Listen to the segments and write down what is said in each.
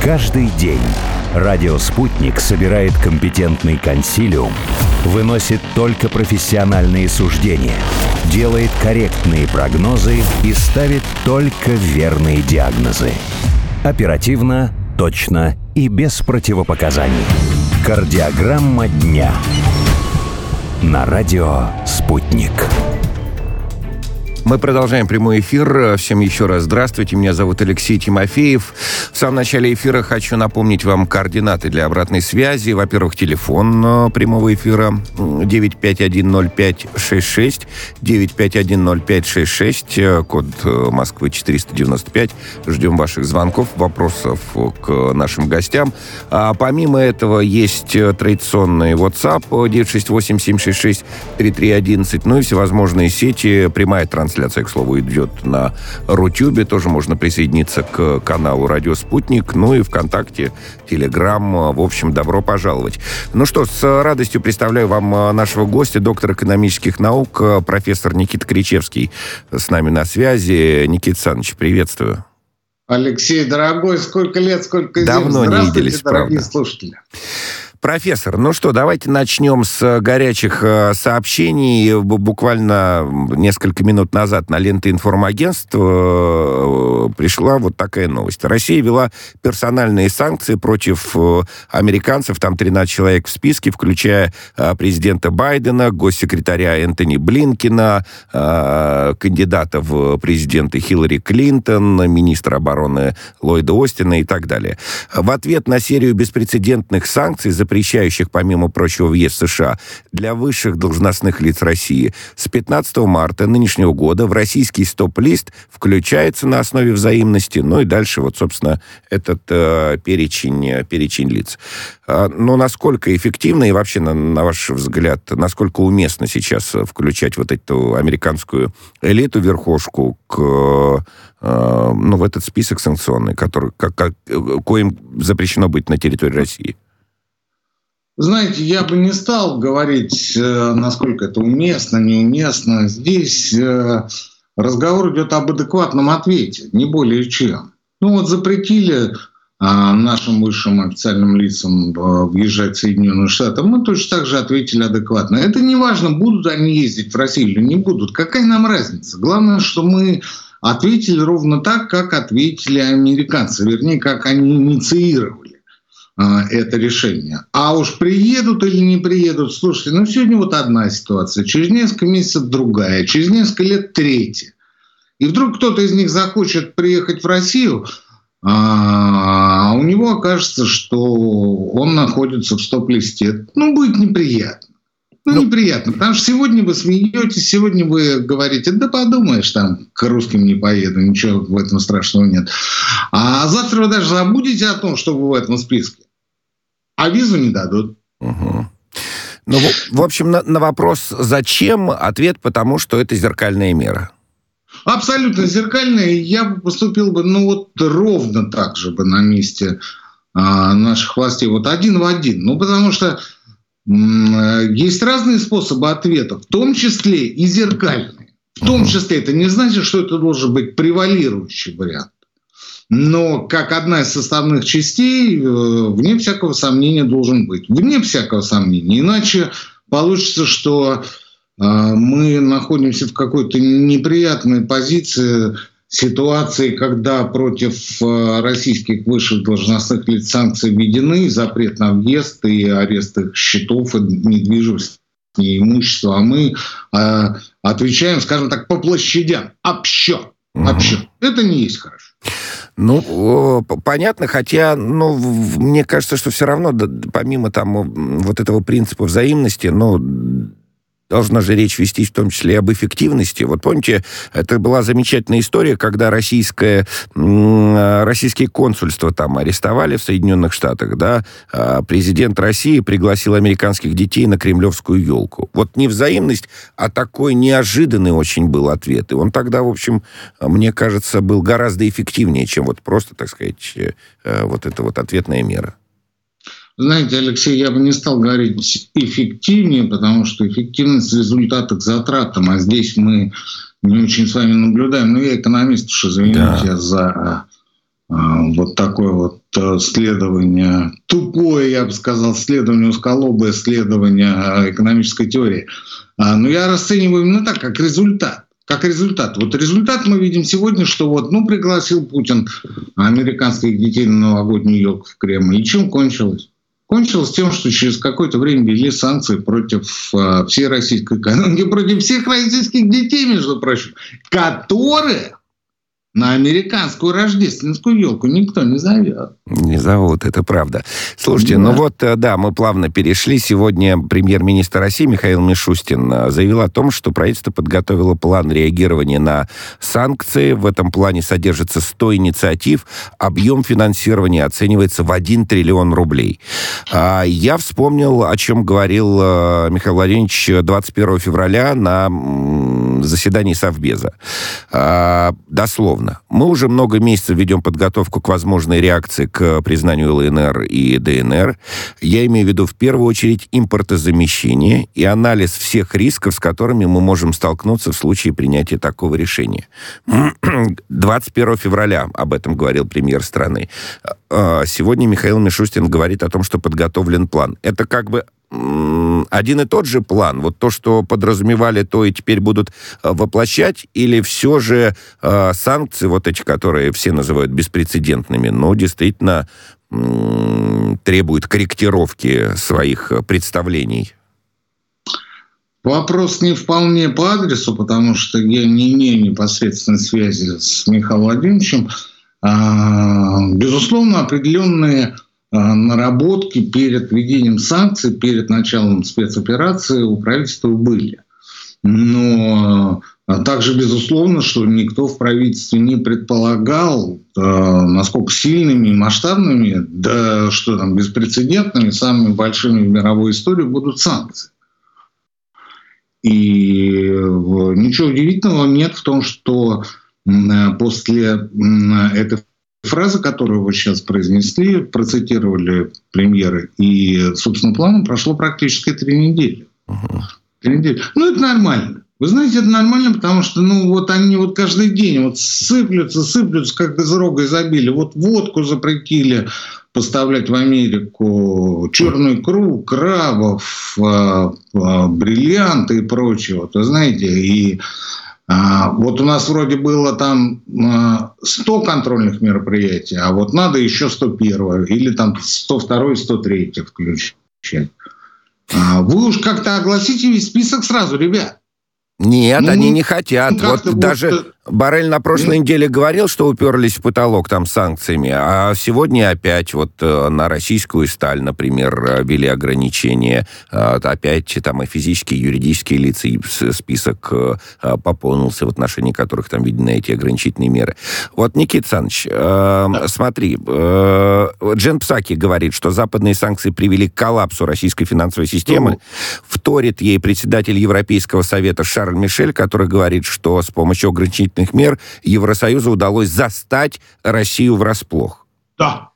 Каждый день радио «Спутник» собирает компетентный консилиум, выносит только профессиональные суждения, делает корректные прогнозы и ставит только верные диагнозы. Оперативно, точно и без противопоказаний. Кардиограмма дня. На радио «Спутник». Мы продолжаем прямой эфир. Всем еще раз здравствуйте. Меня зовут Алексей Тимофеев. В самом начале эфира хочу напомнить вам координаты для обратной связи. Во-первых, телефон прямого эфира 951-0566, 951-0566, код Москвы 495. Ждем ваших звонков, вопросов к нашим гостям. А помимо этого есть традиционный WhatsApp 968-766-3311, ну и всевозможные сети, прямая трансляция, к слову, идет на Рутюбе. Тоже можно присоединиться к каналу «Радио Спутник». Ну и ВКонтакте, Телеграм. В общем, добро пожаловать. Ну что, с радостью представляю вам нашего гостя, доктор экономических наук, профессор Никита Кричевский с нами на связи. Никита Александрович, приветствую. Алексей, дорогой, сколько лет, сколько зим. Давно не виделись, дорогие правда. Слушатели. Профессор, ну что, давайте начнем с горячих сообщений. Буквально несколько минут назад на ленты информагентства пришла вот такая новость. Россия ввела персональные санкции против американцев. Там 13 человек в списке, включая президента Байдена, госсекретаря Энтони Блинкена, кандидата в президенты Хиллари Клинтон, министра обороны Ллойда Остина и так далее. В ответ на серию беспрецедентных санкций, запрещающих, помимо прочего, въезд в США для высших должностных лиц России, с 15 марта нынешнего года в российский стоп-лист включается на основе взаимности, ну и дальше вот, собственно, этот перечень лиц. Но насколько эффективно и вообще, на ваш взгляд, насколько уместно сейчас включать вот эту американскую элиту, верхушку, в этот список санкционный, коим запрещено быть на территории России? Знаете, я бы не стал говорить, насколько это уместно, неуместно. Здесь разговор идет об адекватном ответе, не более чем. Запретили нашим высшим официальным лицам въезжать в Соединенные Штаты. Мы точно так же ответили адекватно. Это не важно, будут они ездить в Россию или не будут. Какая нам разница? Главное, что мы ответили ровно так, как ответили американцы. Вернее, как они инициировали это решение. А уж приедут или не приедут, слушайте, сегодня вот одна ситуация, через несколько месяцев другая, через несколько лет третья. И вдруг кто-то из них захочет приехать в Россию, а у него окажется, что он находится в стоп-листе. Будет неприятно. Неприятно, потому что сегодня вы смеетесь, сегодня вы говорите, да подумаешь, там к русским не поеду, ничего в этом страшного нет. А завтра вы даже забудете о том, что вы в этом списке. А визу не дадут. Угу. В общем, на вопрос «зачем?» ответ «потому что это зеркальная мера». Абсолютно зеркальная. Я бы поступил бы, ровно так же бы на месте наших властей. Один в один. Потому что есть разные способы ответа, в том числе и зеркальные. В том числе это не значит, что это должен быть превалирующий вариант. Но как одна из составных частей, вне всякого сомнения, должен быть. Вне всякого сомнения. Иначе получится, что мы находимся в какой-то неприятной позиции, ситуации, когда против российских высших должностных лиц санкции введены, запрет на въезд и арест их счетов, и недвижимости, и имущества, а мы отвечаем, скажем так, по площадям. Общо. Это не есть хорошо. Понятно, хотя, мне кажется, что все равно, помимо вот этого принципа взаимности, должна же речь вести в том числе и об эффективности. Вот помните, это была замечательная история, когда российские консульства там арестовали в Соединенных Штатах, да, президент России пригласил американских детей на кремлевскую елку. Вот не взаимность, а такой неожиданный очень был ответ. И он тогда, в общем, мне кажется, был гораздо эффективнее, чем вот просто, так сказать, вот эта вот ответная мера. Знаете, Алексей, я бы не стал говорить эффективнее, потому что эффективность в результатах затратам, а здесь мы не очень с вами наблюдаем. Я экономист, уж извините за вот такое вот следование, тупое, я бы сказал, следование, узколобое следование экономической теории. Но я расцениваю именно так, как результат. Как результат. Вот результат мы видим сегодня, что вот, пригласил Путин американских детей на новогоднюю елку в Кремль. И чем кончилось? Кончилось тем, что через какое-то время ввели санкции против всей российской экономики, против всех российских детей, между прочим, которые на американскую рождественскую елку никто не зовет. Не зовут, это правда. Слушайте, мы плавно перешли. Сегодня премьер-министр России Михаил Мишустин заявил о том, что правительство подготовило план реагирования на санкции. В этом плане содержится 100 инициатив. Объем финансирования оценивается в 1 триллион рублей. Я вспомнил, о чем говорил Михаил Владимирович 21 февраля на заседании Совбеза. Дословно. Мы уже много месяцев ведем подготовку к возможной реакции к признанию ЛНР и ДНР. Я имею в виду в первую очередь импортозамещение и анализ всех рисков, с которыми мы можем столкнуться в случае принятия такого решения. 21 февраля об этом говорил премьер страны. Сегодня Михаил Мишустин говорит о том, что подготовлен план. Это как бы один и тот же план? Вот то, что подразумевали, то и теперь будут воплощать? Или все же санкции, вот эти, которые все называют беспрецедентными, действительно требуют корректировки своих представлений? Вопрос не вполне по адресу, потому что я не имею непосредственной связи с Михаилом Владимировичем. Безусловно, определенные наработки перед введением санкций, перед началом спецоперации у правительства были. Но также, безусловно, что никто в правительстве не предполагал, насколько сильными и масштабными, да что там, беспрецедентными, самыми большими в мировой истории будут санкции. И ничего удивительного нет в том, что после этой фразы, которую вы сейчас произнесли, процитировали премьеры, и, собственно, планом прошло практически 3 недели. 3 недели. Это нормально. Вы знаете, это нормально, потому что, они каждый день сыплются, как из рога изобилия. Водку запретили поставлять в Америку, черную икру, крабов, бриллианты и прочее. Вы знаете, и у нас вроде было там 100 контрольных мероприятий, а надо еще 101 или там 102 и 103 включать. Вы уж как-то огласите весь список сразу, ребят. Нет, они не хотят. Даже Боррель на прошлой неделе говорил, что уперлись в потолок там санкциями, а сегодня опять на российскую сталь, например, ввели ограничения. Опять там и физические, и юридические лица, и список пополнился, в отношении которых там введены эти ограничительные меры. Никита Александрович, смотри, Джен Псаки говорит, что западные санкции привели к коллапсу российской финансовой системы. Вторит ей председатель Европейского совета Шарль Мишель, который говорит, что с помощью ограничительных мер Евросоюзу удалось застать Россию врасплох. Да.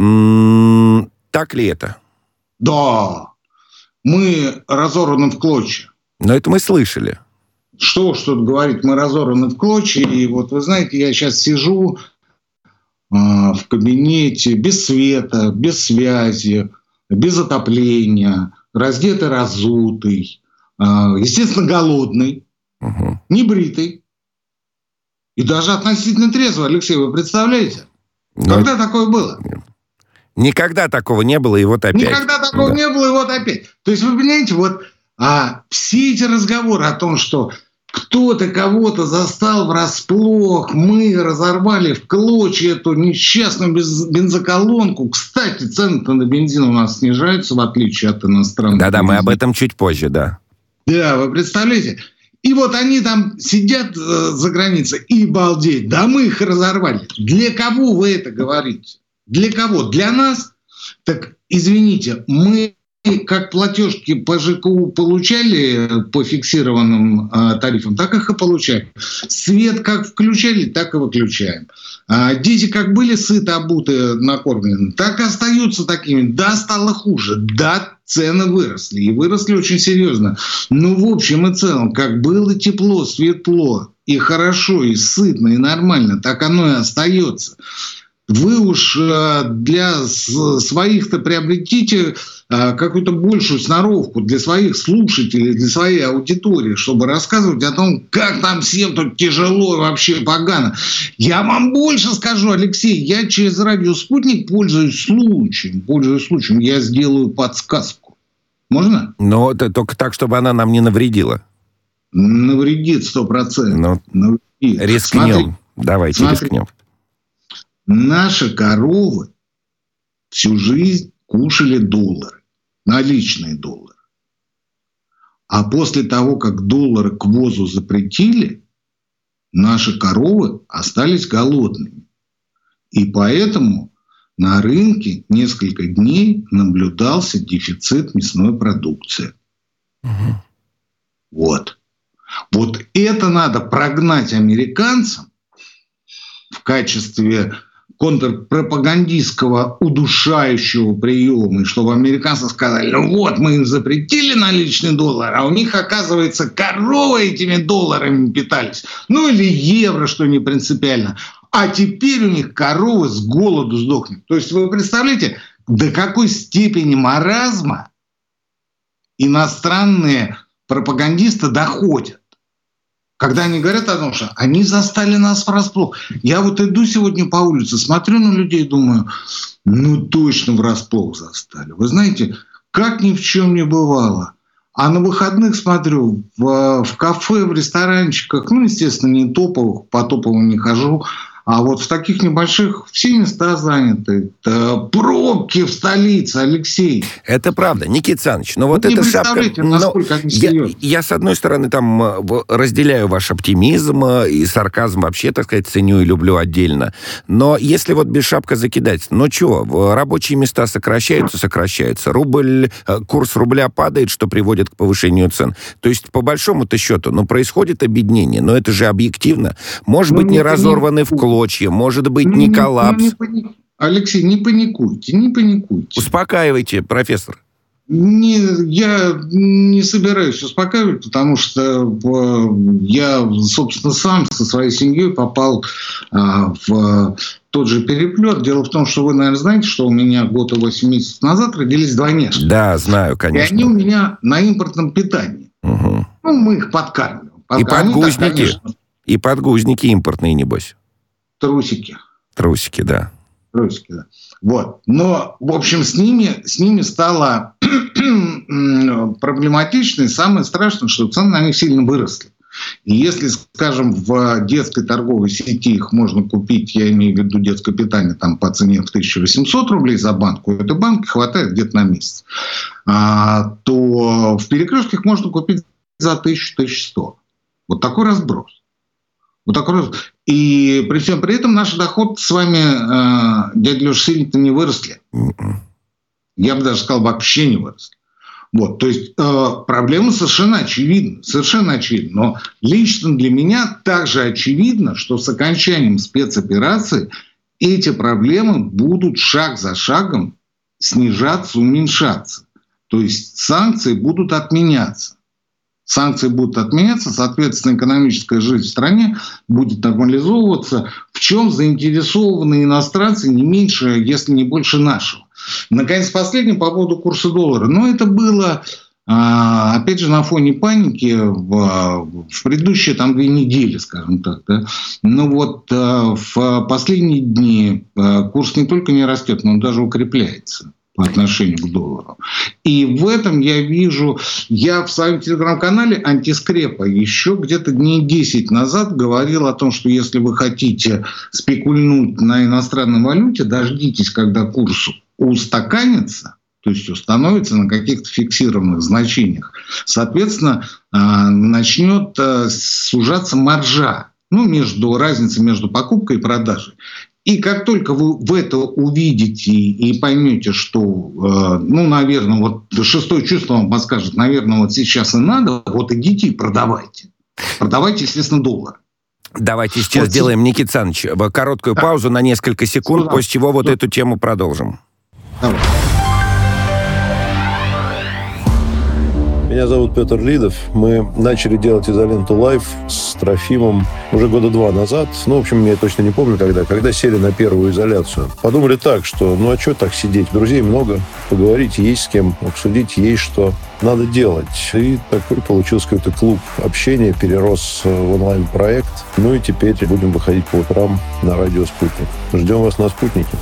Так ли это? Да. Мы разорваны в клочья. Но это мы слышали. Что тут говорить? Мы разорваны в клочья. И вы знаете, я сейчас сижу в кабинете без света, без связи, без отопления, раздетый, разутый, естественно, голодный, небритый. И даже относительно трезво, Алексей, вы представляете? Когда такое было? Никогда такого не было, и опять. Никогда такого не было, и опять. То есть, вы понимаете, все эти разговоры о том, что кто-то кого-то застал врасплох, мы разорвали в клочья эту несчастную бензоколонку. Кстати, цены-то на бензин у нас снижаются, в отличие от иностранных. Да-да, мы об этом чуть позже, да. Да, вы представляете? И они там сидят за границей и балдеют. Да мы их разорвали. Для кого вы это говорите? Для кого? Для нас? Так, извините, мы как платежки по ЖКУ получали по фиксированным тарифам, так их и получаем. Свет как включали, так и выключаем. Дети как были сыты, обуты, накормлены, так и остаются такими. Да, стало хуже. Да, цены выросли. И выросли очень серьезно. Но в общем и целом, как было тепло, светло, и хорошо, и сытно, и нормально, так оно и остается. Вы уж для своих-то приобретите какую-то большую сноровку для своих слушателей, для своей аудитории, чтобы рассказывать о том, как нам всем тут тяжело и вообще погано. Я вам больше скажу, Алексей, я через радио «Спутник» пользуюсь случаем. Я сделаю подсказку. Можно? Но это только так, чтобы она нам не навредила. Навредит 100%. Навредит. Рискнем. Давайте рискнем. Наши коровы всю жизнь кушали доллары, наличные доллары. А после того, как доллары к ввозу запретили, наши коровы остались голодными. И поэтому на рынке несколько дней наблюдался дефицит мясной продукции. Угу. Вот это надо прогнать американцам в качестве контрпропагандистского удушающего приема, и чтобы американцы сказали, мы им запретили наличный доллар, а у них, оказывается, коровы этими долларами питались. Или евро, что не принципиально. А теперь у них коровы с голоду сдохнут. То есть вы представляете, до какой степени маразма иностранные пропагандисты доходят. Когда они говорят о том, что они застали нас врасплох. Я иду сегодня по улице, смотрю на людей и думаю, точно врасплох застали. Вы знаете, как ни в чем не бывало. А на выходных смотрю в кафе, в ресторанчиках, естественно, не топовых, по топовым не хожу, а в таких небольших все места заняты. Пробки в столице, Алексей. Это правда, Никита Александрович. Но эта шапка... Я, с одной стороны, разделяю ваш оптимизм и сарказм вообще, так сказать, ценю и люблю отдельно. Но если без шапка закидать, рабочие места сокращаются. Курс рубля падает, что приводит к повышению цен. То есть, по большому-то счету, происходит объединение. Но это же объективно. Может быть, не разорваны в клочья, может быть, не коллапс. Алексей, не паникуйте. Успокаивайте, профессор. Я не собираюсь успокаивать, потому что я, собственно, сам со своей семьей попал в тот же переплет. Дело в том, что вы, наверное, знаете, что у меня год и 8 месяцев назад родились двойняшки. Да, знаю, конечно. И они у меня на импортном питании. Угу. Мы их подкармливаем. И подгузники. И подгузники импортные, небось. Трусики, да. Но, в общем, с ними стало проблематично. И самое страшное, что цены на них сильно выросли. И если, скажем, в детской торговой сети их можно купить, я имею в виду детское питание, по цене в 1800 рублей за банку, этой банки хватает где-то на месяц, то в Перекрестке их можно купить за 1000-1100. Такой разброс. И при всем при этом наши доходы с вами, дядя Леша, сильно-то не выросли. Я бы даже сказал, вообще не выросли. То есть проблема совершенно очевидна. Но лично для меня также очевидно, что с окончанием спецоперации эти проблемы будут шаг за шагом снижаться, уменьшаться. То есть санкции будут отменяться. Соответственно, экономическая жизнь в стране будет нормализовываться, в чем заинтересованы иностранцы не меньше, если не больше нашего. Наконец, последнее по поводу курса доллара. Это было, опять же, на фоне паники в предыдущие 2 недели, скажем так. Да? В последние дни курс не только не растет, но даже укрепляется по отношению к доллару. И в этом я в своем телеграм-канале «Антискрепа» еще где-то дней 10 назад говорил о том, что если вы хотите спекульнуть на иностранной валюте, дождитесь, когда курс устаканится, то есть установится на каких-то фиксированных значениях. Соответственно, начнет сужаться маржа, разница между покупкой и продажей. И как только вы это увидите и поймете, что, наверное, шестое чувство вам подскажет, наверное, сейчас и надо, идите и продавайте. Продавайте, естественно, доллар. Давайте сейчас сделаем, Никита Александрович, короткую паузу на несколько секунд, после чего эту тему продолжим. Давай. Меня зовут Петр Лидов. Мы начали делать «Изоленту Лайв» с Трофимом уже года 2 назад. В общем, я точно не помню, когда сели на первую изоляцию. Подумали так, что а что так сидеть? Друзей много, поговорить есть с кем, обсудить есть что. Надо делать. И такой получился какой-то клуб общения, перерос в онлайн-проект. И теперь будем выходить по утрам на радио «Спутник». Ждем вас на «Спутнике».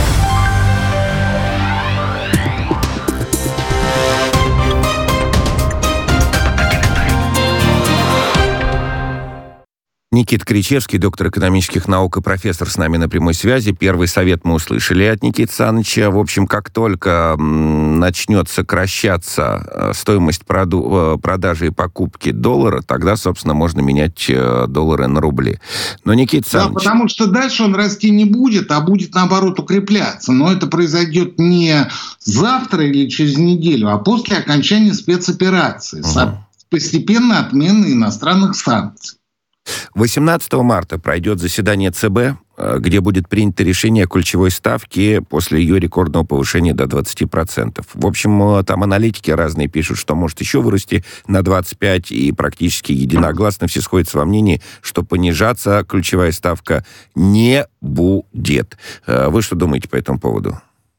Никита Кричевский, доктор экономических наук и профессор, с нами на прямой связи. Первый совет мы услышали от Никиты Саныча. В общем, как только начнет сокращаться стоимость продажи и покупки доллара, тогда, собственно, можно менять доллары на рубли. Но Никита Саныч... Да, потому что дальше он расти не будет, а будет, наоборот, укрепляться. Но это произойдет не завтра или через неделю, а после окончания спецоперации. Постепенно отмены иностранных санкций. 18 марта пройдет заседание ЦБ, где будет принято решение о ключевой ставке после ее рекордного повышения до 20%. В общем, там аналитики разные пишут, что может еще вырасти на 25%, и практически единогласно все сходятся во мнении, что понижаться ключевая ставка не будет. Вы что думаете по этому поводу?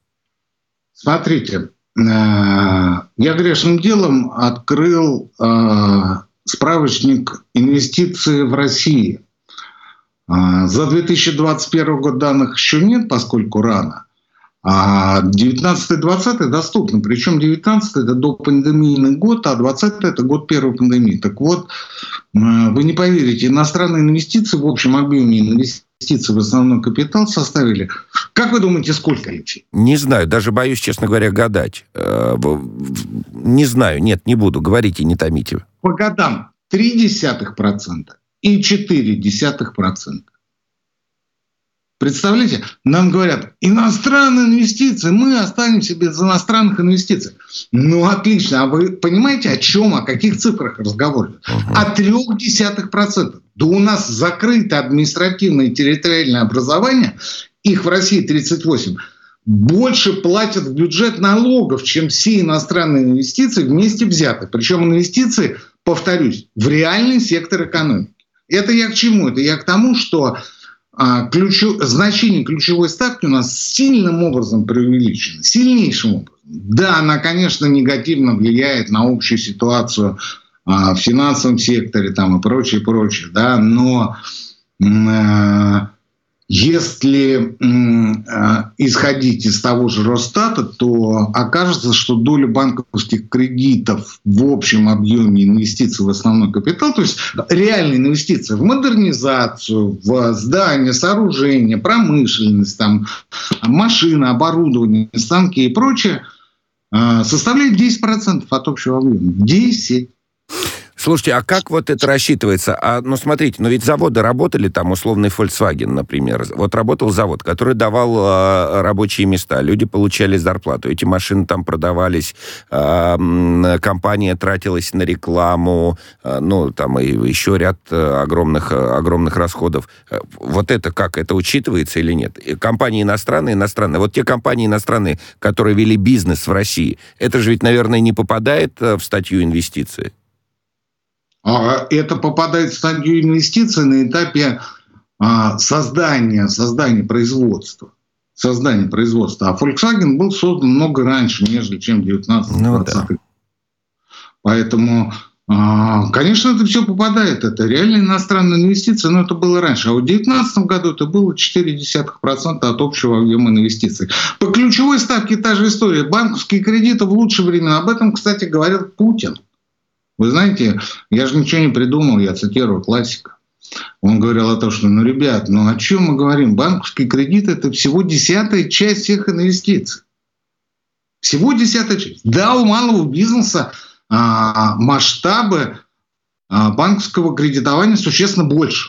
Смотрите, я грешным делом открыл справочник инвестиций в России. За 2021 год данных еще нет, поскольку рано. А 19-20 доступны. Причем 19 это допандемийный год, а 20 это год первой пандемии. Так вот, вы не поверите, иностранные инвестиции в общем объеме инвестиций в основной капитал составили. Как вы думаете, сколько, Алексей? Не знаю, даже боюсь, честно говоря, гадать. Не знаю, нет, не буду. Говорите, не томите. По годам 0,3% и 0,4%. Представляете, нам говорят, иностранные инвестиции, мы останемся без иностранных инвестиций. Отлично, а вы понимаете, о каких цифрах разговор идет? О 0,3%. Да у нас закрыто административное и территориальное образование, их в России 38, больше платят в бюджет налогов, чем все иностранные инвестиции вместе взяты. Причем инвестиции, повторюсь, в реальный сектор экономики. Это я к чему? Это я к тому, что значение ключевой ставки у нас сильным образом преувеличено. Сильнейшим образом. Да, она, конечно, негативно влияет на общую ситуацию в финансовом секторе и прочее, да, но если исходить из того же Росстата, то окажется, что доля банковских кредитов в общем объеме инвестиций в основной капитал, то есть реальные инвестиции в модернизацию, в здания, сооружения, промышленность, машины, оборудование, станки и прочее, составляет 10% от общего объема. 10%. Слушайте, а как вот это рассчитывается? Смотрите, ведь заводы работали, условный Volkswagen, например. Вот работал завод, который давал рабочие места, люди получали зарплату, эти машины там продавались, компания тратилась на рекламу, и еще ряд огромных расходов. Вот это как? Это учитывается или нет? Компании иностранные. Вот те компании иностранные, которые вели бизнес в России, это же ведь, наверное, не попадает в статью инвестиций? Это попадает в стадию инвестиций на этапе создания производства. А Volkswagen был создан много раньше, нежели чем 19-20. Да. Поэтому, конечно, это все попадает. Это реально иностранные инвестиции, но это было раньше. А в 2019 году это было 0,4% от общего объема инвестиций. По ключевой ставке та же история. Банковские кредиты в лучшие времена. Об этом, кстати, говорил Путин. Вы знаете, я же ничего не придумал, я цитирую классика. Он говорил о том, что, ребят, о чем мы говорим? Банковский кредит – это всего 10-я часть всех инвестиций. Всего 10-я часть. Да, у малого бизнеса масштабы банковского кредитования существенно больше.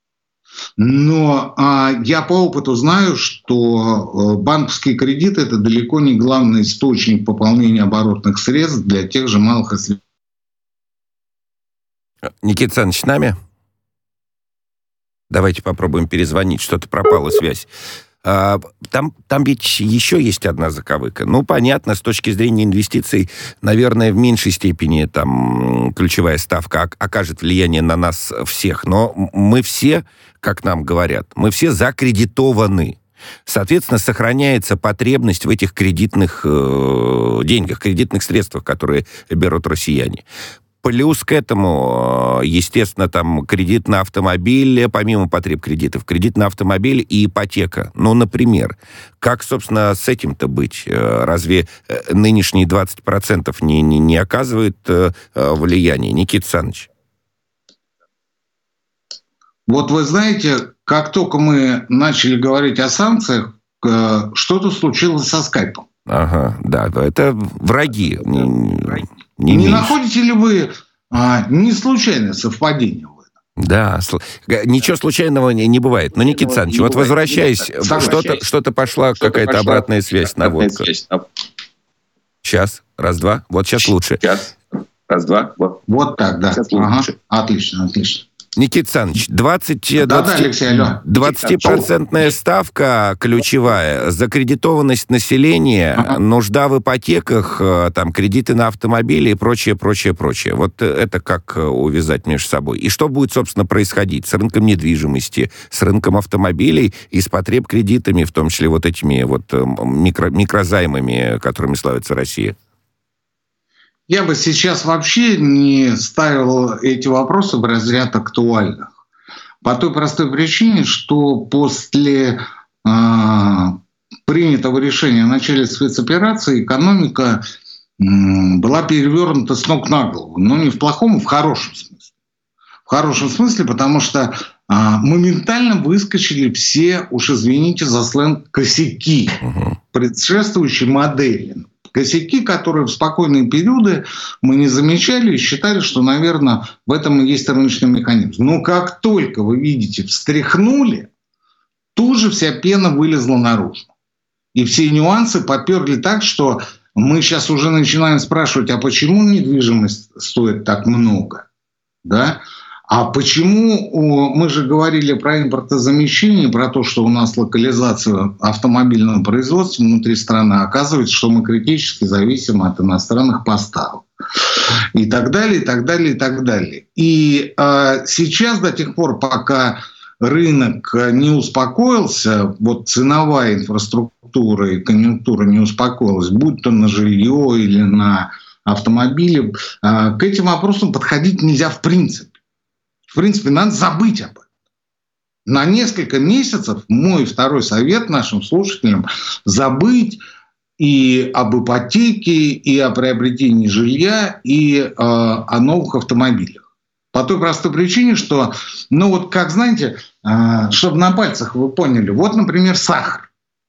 Но я по опыту знаю, что банковские кредиты – это далеко не главный источник пополнения оборотных средств для тех же малых и средних. Никита Александрович, с нами? Давайте попробуем перезвонить. Что-то пропала связь. Там ведь еще есть одна заковыка. Ну, понятно, с точки зрения инвестиций, наверное, в меньшей степени там ключевая ставка окажет влияние на нас всех. Но мы все, как нам говорят, мы все закредитованы. Соответственно, сохраняется потребность в этих кредитных деньгах, кредитных средствах, которые берут россияне. Плюс к этому, естественно, там кредит на автомобиль, помимо потреб кредитов, кредит на автомобиль и ипотека. Ну, например, как, собственно, с этим-то быть? Разве нынешние 20% не оказывают влияния? Никита Александрович. Вот вы знаете, как только мы начали говорить о санкциях, что-то случилось со скайпом. Ага, да, это враги. Не находите ли вы не случайное совпадение в этом? Да, ничего случайного не бывает. Но, Никита Александрович, вот возвращаясь, что-то пошла какая-то обратная связь, наводка. Сейчас, раз-два, вот сейчас лучше. Сейчас, раз-два, вот так, да. Ага. Отлично. Никита Александрович, 20% ставка ключевая, закредитованность населения, нужда в ипотеках, там, кредиты на автомобили и прочее. Вот это как увязать между собой? И что будет, собственно, происходить с рынком недвижимости, с рынком автомобилей и с потреб кредитами, в том числе вот этими вот микрозаймами, которыми славится Россия? Я бы сейчас вообще не ставил эти вопросы в разряд актуальных. По той простой причине, что после принятого решения о начале спецоперации экономика была перевернута с ног на голову. Но не в плохом, а в хорошем смысле. В хорошем смысле, потому что моментально выскочили все, уж извините за сленг, косяки предшествующей модели. Косяки, которые в спокойные периоды мы не замечали и считали, что, наверное, в этом и есть рыночный механизм. Но как только вы видите, встряхнули, тут же вся пена вылезла наружу. И все нюансы поперли так, что мы сейчас уже начинаем спрашивать, а почему недвижимость стоит так много? Да? А почему мы же говорили про импортозамещение, про то, что у нас локализация автомобильного производства внутри страны, оказывается, что мы критически зависим от иностранных поставок. И так далее, и так далее, и так далее. И сейчас, до тех пор, пока рынок не успокоился, вот ценовая инфраструктура и конъюнктура не успокоилась, будь то на жилье или на автомобили, к этим вопросам подходить нельзя в принципе. В принципе, надо забыть об этом. На несколько месяцев мой второй совет нашим слушателям – забыть и об ипотеке, и о приобретении жилья, и о новых автомобилях. По той простой причине, что, ну вот как знаете, чтобы на пальцах вы поняли, вот, например, сахар.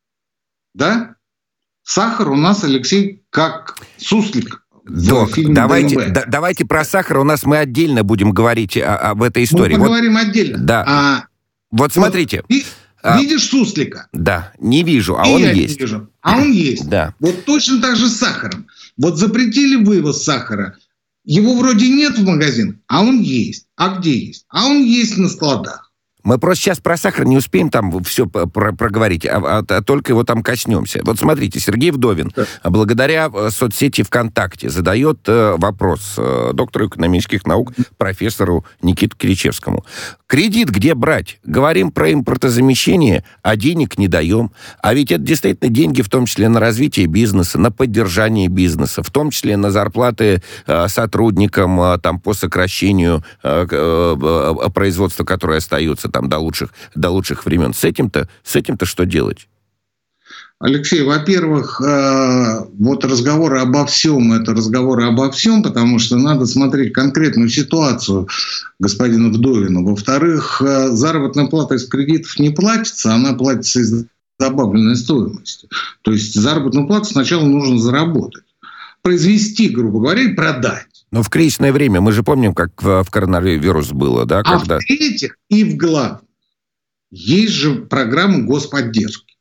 Да? Сахар у нас, Алексей, как суслик. Док, давайте про сахар. У нас мы отдельно будем говорить об этой истории. Мы поговорим отдельно. Да. Вот смотрите. Видишь суслика? Да, не вижу, а он есть. Вижу. А он есть. Да. Вот точно так же с сахаром. Вот запретили вывоз сахара. Его вроде нет в магазинах, а он есть. А где есть? А он есть на складах. Мы просто сейчас про сахар не успеем там все проговорить, а только его там коснемся. Вот смотрите, Сергей Вдовин, благодаря соцсети ВКонтакте, задает вопрос доктору экономических наук, профессору Никите Кричевскому. Кредит где брать? Говорим про импортозамещение, а денег не даем. А ведь это действительно деньги, в том числе на развитие бизнеса, на поддержание бизнеса, в том числе на зарплаты сотрудникам там, по сокращению производства, которое остается там до лучших времен. С этим-то что делать? Алексей, во-первых, вот разговоры обо всем, это разговоры обо всем, потому что надо смотреть конкретную ситуацию господина Вдовина. Во-вторых, заработная плата из кредитов не платится, она платится из добавленной стоимости. То есть заработную плату сначала нужно заработать. Произвести, грубо говоря, и продать. Но в кризисное время, мы же помним, как в коронавирус было, да? Когда... А в-третьих и в главном, есть же программа господдержки.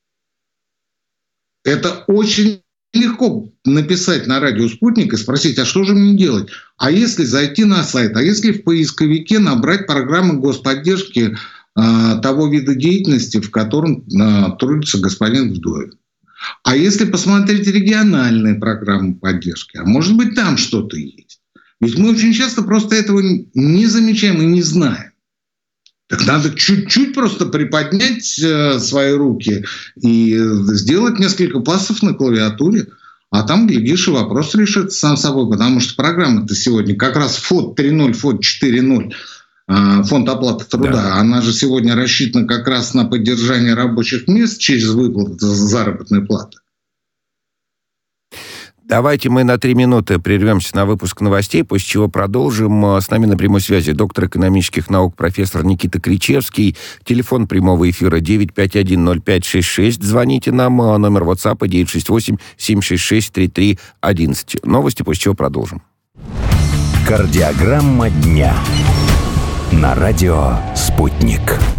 Это очень легко написать на радио «Спутник» и спросить, а что же мне делать? А если зайти на сайт? А если в поисковике набрать программу господдержки того вида деятельности, в котором трудится господин Вдовин. А если посмотреть региональные программы поддержки, а может быть там что-то есть. Ведь мы очень часто просто этого не замечаем и не знаем. Так надо чуть-чуть просто приподнять свои руки и сделать несколько пассов на клавиатуре. А там, глядишь, и вопрос решится сам собой, потому что программа-то сегодня как раз ФОД 3.0, ФОД 4.0, фонд оплаты труда, да. Она же сегодня рассчитана как раз на поддержание рабочих мест через выплату заработной платы. Давайте мы на 3 минуты прервемся на выпуск новостей, после чего продолжим. С нами на прямой связи доктор экономических наук, профессор Никита Кричевский. Телефон прямого эфира 951-0566. Звоните нам. Номер WhatsApp 968-766-3311. Новости, после чего продолжим. Кардиограмма дня. На радио «Спутник».